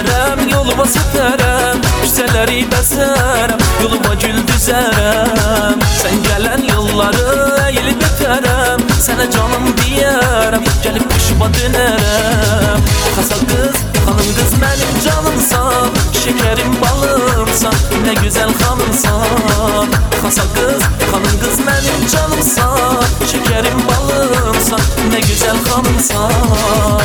derərəm, yoluma səpərəm, küçələri bəzərəm, yoluma gül düzərəm. Sən gələn yolları əyilib öpərəm, sənə canım deyərəm, gəlib başıma dönərəm. Xasal qız, xanım qız mənim canımsan, şekerim balımsan, nə gözəl xanımsan. Xasal qız, xanım qız mənim canımsan, şekerim balımsan, nə gözəl xanımsan.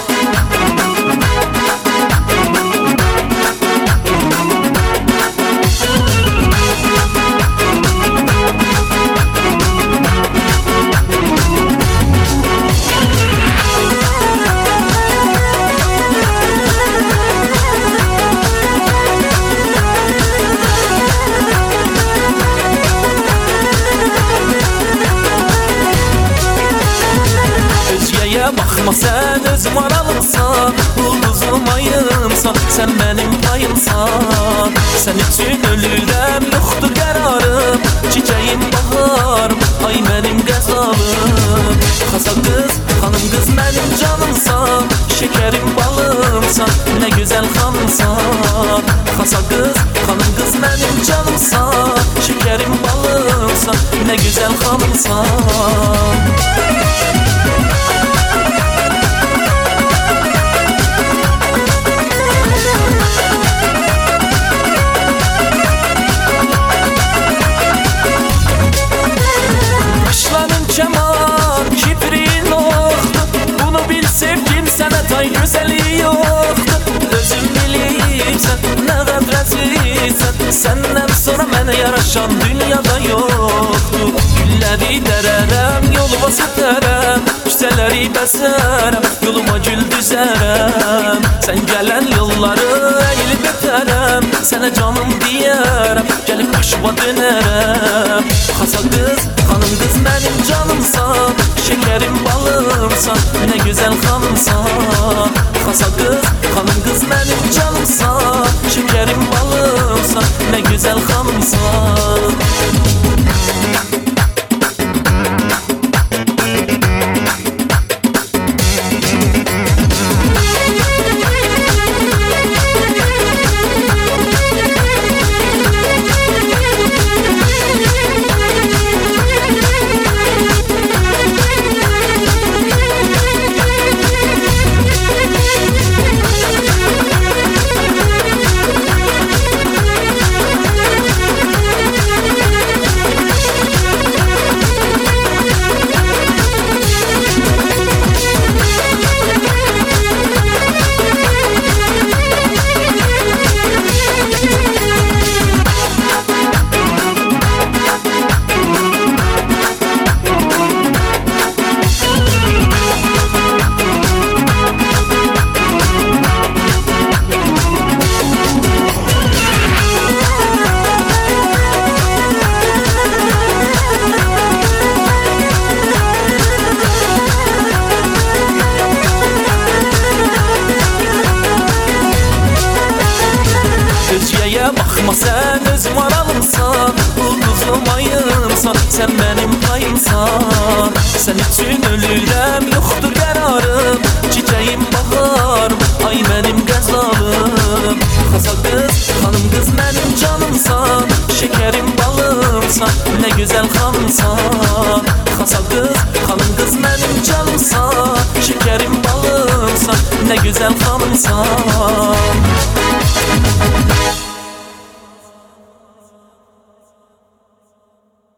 Baxma sən öz maralımsan, ulduzum ayımsan, sən mənim payımsan. Sən üçün ölürəm, yoxdur qərarım, çiçəyim baharım, ay mənim qəzalım. Xasal qız, xanım qız mənim canımsan, şekerim balımsan, nə gözəl xanımsan. Xasal qız, xanım qız mənim canımsan, şekerim balımsan, nə gözəl xanımsan. Gözəli yoxdur, özün bilirsən, nə qədrəsisən. Səndən sonra mənə yaraşan dünyada yoxdur. Gülləri dərərəm, yoluma səpərəm, küçələri bəzərəm, yoluma gül düzərəm. Sən gələn yolları əyilib öpərəm, sənə canım deyərəm, gəlib başıma dönərəm. Xasal qız, xanım qız mənim canımsan, şekerim balımsan, nə gözəl xanımsan. Xasal qız, xanım qız mənim canımsan, şekerim balımsan, nə gözəl xanımsan. Baxma sən öz maralımsan, ulduzum ayımsan, sən mənim payımsan. Sən üçün ölürəm, yoxdur qərarım, çiçəyim baharım, ay mənim qəzalım. Xasal qız, xanım qız mənim canımsan, şekerim balımsan, nə gözəl xanımsan. Xasal qız, xanım qız mənim canımsan, şekerim balımsan, nə gözəl xanımsan.